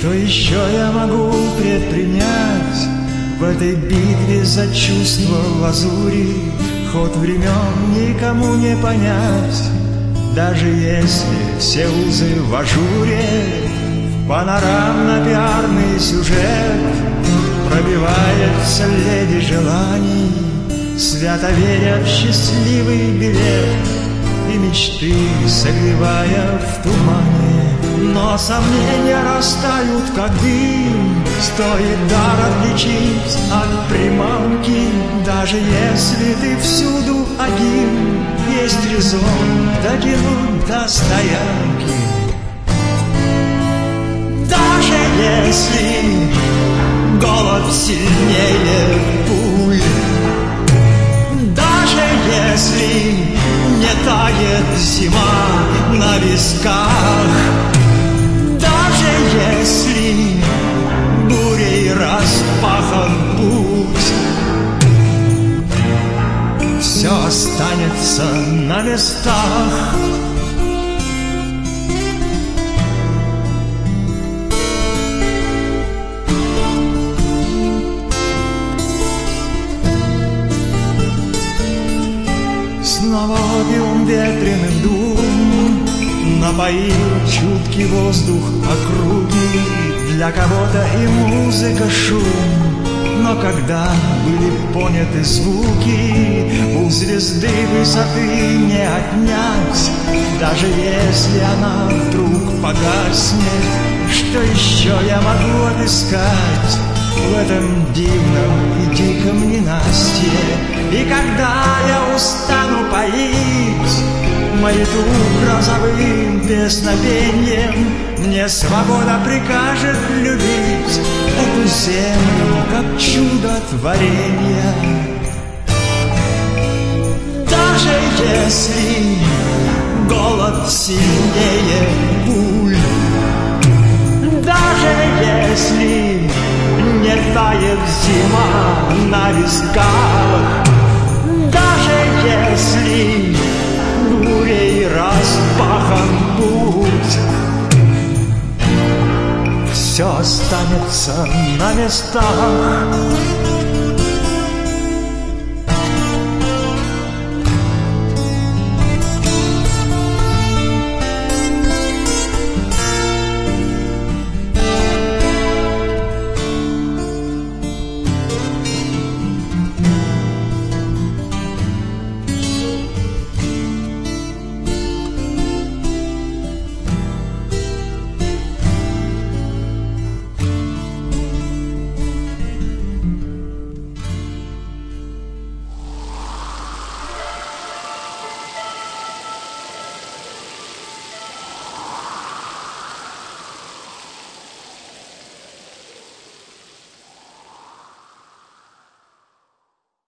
Что еще я могу предпринять в этой битве за чувство лазури? Ход времен никому не понять, даже если все узы в ажуре. В панорамно-пиарный сюжет пробивается леди желаний, свято веря в счастливый билет и мечты согревая в тумане. Но сомнения растают, как дым, стоит дар отличить от приманки. Даже если ты всюду один, есть резон дотянуть до стоянки. Даже если голод сильнее пуль, даже если не тает зима на висках, даже если бурей распахан путь, все останется на местах. Снова опиум ветреных дум напоил чуткий воздух округи. Для кого-то и музыка шум, но когда были поняты звуки, у звезды высоты не отнять. Даже если она вдруг погаснет, что еще я могу отыскать в этом дивном и диком ненастье? И когда я устану поить маяту грозовым песнопеньем, мне свобода прикажет любить эту землю как чудо творенья. Даже если голод сильнее пуль, даже если не тает зима на висках, даже если бурей распахан путь, все останется на местах.